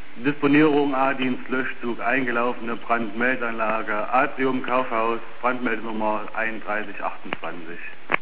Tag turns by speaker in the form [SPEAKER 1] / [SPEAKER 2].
[SPEAKER 1] Disponierung A-Dienst Löschzug, eingelaufene Brandmeldanlage, Atrium Kaufhaus, Brandmeldnummer 3128.